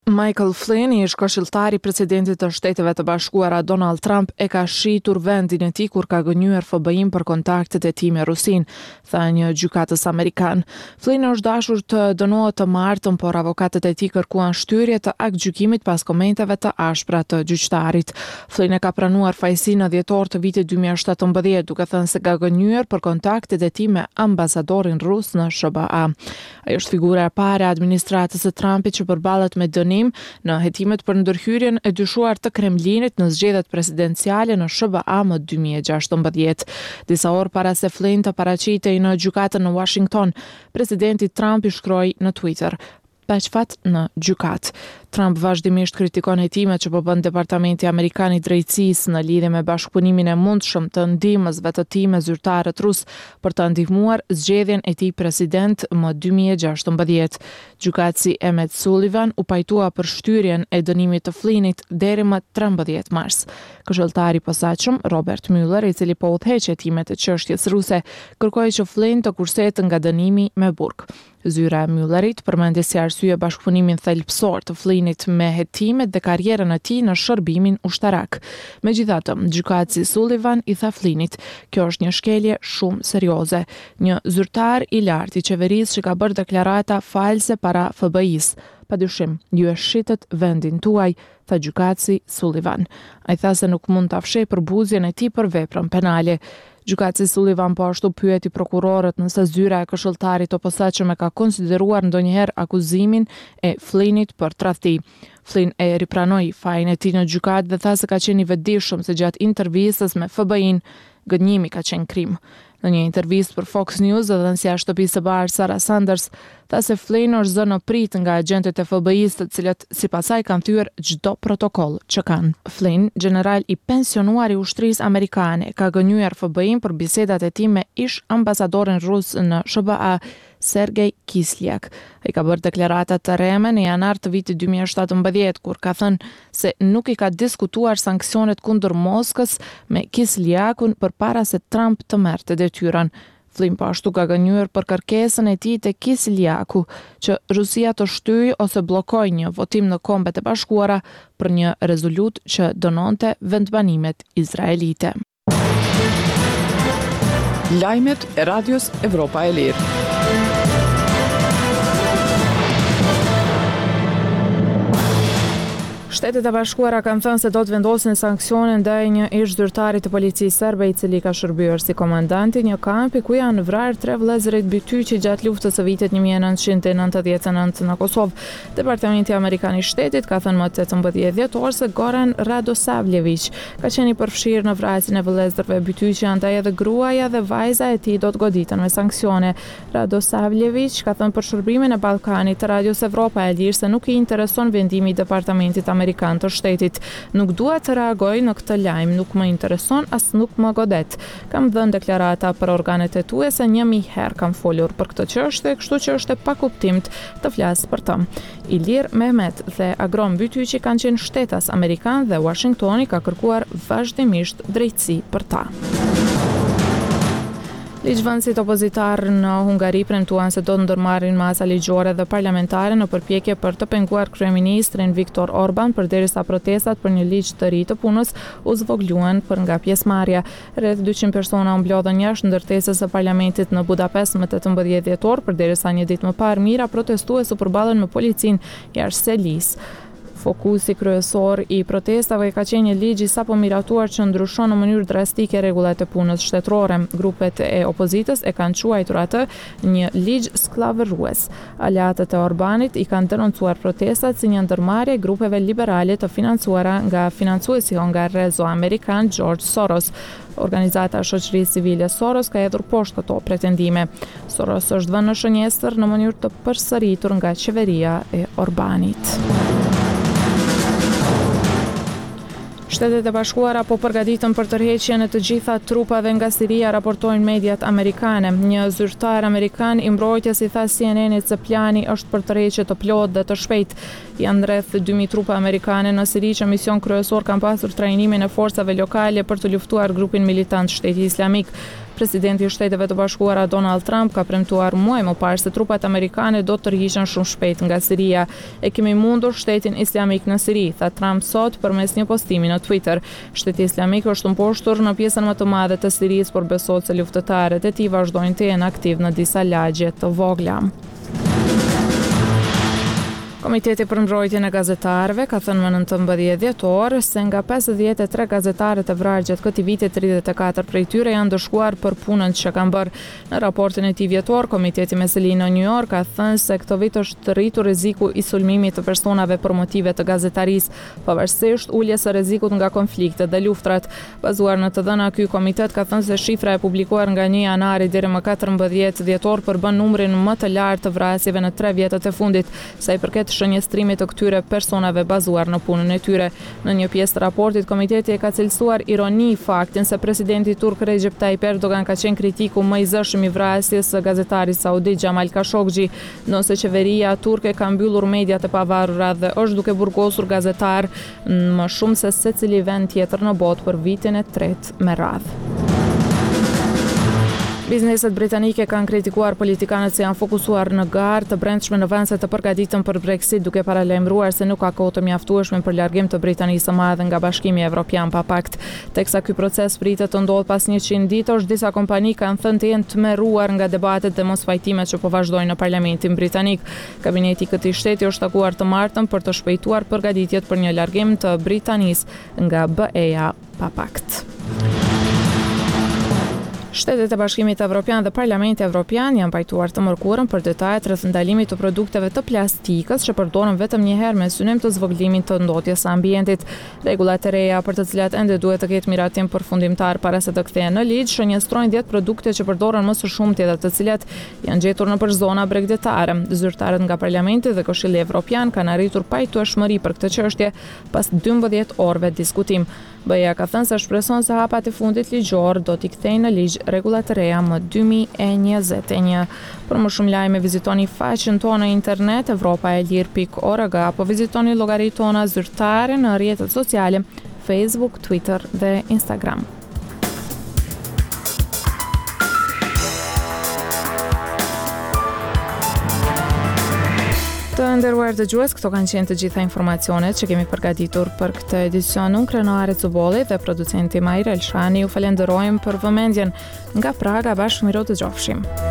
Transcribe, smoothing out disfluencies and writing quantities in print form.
Michael Flynn, ish këshilltari i presidentit të Shteteve të Bashkuara Donald Trump, e ka shitur vendin e tij kur ka gënyer FBI-n për kontaktet e tij me Rusin, tha një gjykatës amerikan. Flynn është dashur të dënohet të martën, por avokatët e tij kërkuan shtyrje të aktgjykimit pas komenteve të ashpra të gjyqtarit. Flynn e ka pranuar fajësinë në dhjetor të vitit 2017, duke thënë se ka gënyer për kontaktet e tij me ambasadorin rus në SBA. Ai është figura e parë e administratës së Trumpit që përballet me dënim në hetimet për ndërhyrjen e dyshuar të Kremlinit në zgjedhjet presidenciale në SBA më 2016. Disa orë para se Flynn të paraqitej në gjykatën në Washington, presidenti Trump i shkroi në Twitter: "Paqfat në gjykat." Trump vazhdimisht kritikon hetimet që po bën Departamenti Amerikan i Drejtësisë në lidhje me bashkëpunimin e mundshëm të ndihmësve të tij me zyrtarët rus për të ndihmuar zgjedhjen e tij president më 2016. Gjykatësi Emmett Sullivan u pajtua për shtyrjen e dënimit të Flynnit deri më 13 mars. Këshilltari i posaçëm Robert Mueller, i cili po udhëheq hetimet e çështjes ruse, kërkoi që Flynn të kursetë nga dënimi me burg. Zyra e Muellerit përmendi si arsye bashkëpunimin thelbësor të Flynnit me hetimet dhe karrierën e tij në shërbimin ushtarak. Megjithatë, gjykatësi Sullivan i tha Flynnit: "Kjo është një shkelje shumë serioze. Një zyrtar i lartë i qeverisë që ka bërë deklarata false para FBI-s. Padyshim, ju e shitët vendin tuaj", tha gjykatësi Sullivan. Ai tha se nuk mund ta fshej përbuzjen e tij për veprën penale. Gjykatësi Sullivan po ashtu pyeti prokurorët nëse zyra e këshilltarit të posaçëm e ka konsideruar ndonjëherë akuzimin e Flynnit për tradhti. Flynn e ripranoi fajin e tij në gjykatë dhe tha se ka qenë i vetëdijshëm se gjatë intervistës me FBI-n gënjimi ka qenë krim. Në një intervistë për Fox News, dhënësia e shtëpisë së bardhë Sarah Sanders tha se Flynn është zënë në prit nga agentët e FBI-s, të cilët sipas saj kanë thyer çdo protokoll që kanë. Flynn, general i pensionuar i ushtrisë amerikane, ka gënyer FBI-n për bisedat e tij me ish ambasadorin rus në SBA, Sergej Kislyak. Ai ka bërë deklarata të rreme në janar të vitit 2017, kur ka thënë se nuk i ka diskutuar sanksionet kundër Moskës me Kisljakun përpara se Trump të merrte detyrën. Flynn po ashtu ka gënyer për kërkesën e tij te Kislyaku që Rusia të shtyjë ose bllokojë një votim në Kombet e Bashkuara për një rezolut që dënonte vendbanimet izraelite. Lajmet e Radios Evropa e Lirë. Shtetet e Bashkuara kanë thënë se do të vendosin sanksione ndaj një ish zyrtari të policisë serbe i cili ka shërbyer si komandant i një kampi ku janë vrarë 3 vëllezërit bytyqi gjatë luftës së vitit 1999 në Kosovë. Departamenti Amerikan i Shtetit ka thënë më 18 dhjetor se Goran Radosavljević ka qenë i përfshirë në vrasjen e vëllezërve bytyqi, andaj edhe gruaja dhe vajza e tij do të goditen me sanksione. Radosavljević ka thënë për shërbimin e Ballkanit të Radios Evropa e Lirë se nuk i intereson vendimi i Departamentit Amerikan të Shtetit. "Nuk dua të reagoj në këtë lajm, nuk më intereson as nuk më godet. Kam dhënë deklarata për organet hetuese 1000 herë kam folur për këtë çështje, kështu që është e pakuptimt të flas për të." Ilir Mehmet dhe Agron Bytyqi kanë qenë shtetas amerikan dhe Washingtoni ka kërkuar vazhdimisht drejtësi për ta. Ligjvënësit opozitar në Hungari premtuan se do të ndërmarrin masa ligjore dhe parlamentare në përpjekje për të penguar kryeministrin Viktor Orban, përderisa protestat për një ligj të ri të punës u zvogluan për nga pjesëmarrja. Rreth 200 persona u mblodhen jashtë ndërtesës së parlamentit në Budapest më 18 dhjetor, përderisa një ditë më parë mijëra protestues u përballën me policinë jashtë selisë. Fokusi kryesor i protestave ka qenë një ligj i sapo miratuar që ndryshon në mënyrë drastike rregullat e punës shtetërore. Grupet e opozitës e kanë quajtur atë një ligj skllavërues. Aleatët e Orbanit i kanë denoncuar protestat si një ndërmarrje e grupeve liberale të financuara nga financuesi hongarez amerikan George Soros. Organizata e shoqërisë civile Soros ka hedhur poshtë këto pretendime. Soros është vënë në shënjestër në mënyrë të përsëritur nga qeveria e Orbanit. Shtetet e Bashkuara po përgatiten për tërheqjen e të gjitha trupave nga Siria, raportojnë mediat amerikane. Një zyrtar amerikan i mbrojtjes i tha CNN-it se plani është për tërheqje të plotë dhe të shpejtë. Janë rreth 2000 trupa amerikane në Siri që mision kryesor kanë pasur trajnimin e forcave lokale për të luftuar grupin militant Shteti Islamik. Presidenti i Shteteve të Bashkuara Donald Trump ka premtuar muaj më parë se trupat amerikane do të tërhiqen shumë shpejt nga Siria. E kemi mundur shtetin islamik në Siri, tha Trump sot përmes një postimi në Twitter. Shteti islamik është mposhtur në pjesën më të madhe të Sirisë, por besohet se luftëtarët e tij vazhdojnë të jenë aktiv në disa lagje të vogla. Komiteti për mbrojtjen e gazetarëve ka thënë më 19 dhjetor se nga 53 gazetarët e vrarë gjatë këtij viti 34 prej tyre janë dëshkuar për punën që kanë bërë. Në raportin e tij vjetor, Komiteti me seli në New York ka thënë se këtë vit është rritur rreziku i sulmimit të personave për motive të gazetarisë, pavarësisht uljes së rrezikut nga konfliktet dhe luftrat. Bazuar në të dhëna, ky komitet ka thënë se shifra e publikuar nga 1 janari deri më 14 dhjetor përbën numrin më të lartë të vrasjeve në 3 vjetët e fundit, sa i përket shënjestrimit të këtyre personave bazuar në punën e tyre. Në një pjesë të raportit, komiteti e ka cilësuar ironi faktin se presidenti turk Recep Tayyip Erdogan ka qenë kritiku më i zëshëm i vrasjes së gazetarit saudit Jamal Khashoggi, ndonse qeveria turke ka mbyllur mediat e pavarura dhe është duke burgosur gazetar më shumë se secili vend tjetër në botë për vitin e 3 me radhë. Bizneset britanike kanë kritikuar politikanët se janë fokusuar në garë të brendshme në vend se të përgatiten për Brexit, duke paralajmëruar se nuk ka kohë të mjaftueshme për largim të Britanisë së Madhe nga Bashkimi Evropian pa pakt. Teksa ky proces pritet të ndodhë pas 100 ditësh, disa kompani kanë thënë të jenë tmerruar nga debatet dhe mosfajtimet që po vazhdojnë në Parlamentin britanik. Kabineti i këtij shteti është takuar të martën për të shpejtuar përgatitjet për një largim të Britanisë nga BE-ja pa pakt. Shtetet e Bashkimit Evropian dhe Parlamenti Evropian janë pajtuar të mërkurën për detajet rreth ndalimit të produkteve të plastikës që përdoren vetëm një herë me synim të zvogëlimit të ndotjes së ambientit. Rregullat e reja për të cilat ende duhet të ketë miratim përfundimtar para se të kthehen në ligj shënjestrojnë 10 produkte që përdoren më së shumti dhe të cilat janë gjetur nëpër zona bregdetare. Zyrtarët nga Parlamenti dhe Këshilli Evropian kanë arritur pajtueshmëri për këtë çështje pas 12 orëve diskutim. BE-ja ka thënë se shpreson se hapat e fundit ligjor do t'i kthejnë në ligj rregullat e reja më 2021. Për më shumë lajme vizitoni faqen tonë në internet evropaelir.org apo vizitoni llogaritë tona zyrtare në rrjetet sociale Facebook, Twitter dhe Instagram. Të nderuar dëgjues, këto kanë qenë të gjitha informacionet që kemi përgatitur për këtë edicion. Unë Krenare Cubolli dhe producenti Majra Elshani ju falenderojmë për vëmendjen. Nga Praga bashkë miro të gjofshim.